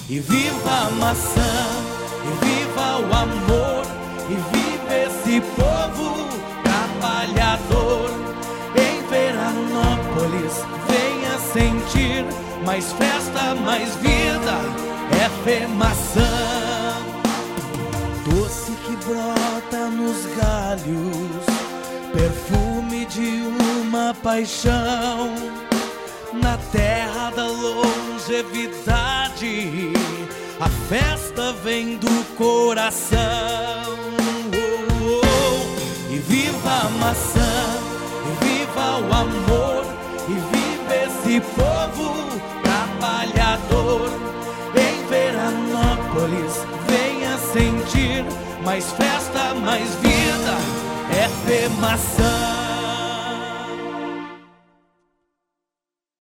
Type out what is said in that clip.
e viva a maçã, e viva o amor, e viva esse povo trabalhador. Em Veranópolis venha sentir mais festa, mais vida, é FEMAÇã. Doce que brota nos galhos, perfume de uma paixão, na terra da longevidade, a festa vem do coração. E viva a maçã, e viva o amor, e viva esse povo trabalhador. Em Veranópolis venha sentir mais festa, mais vida, é FEMAÇã.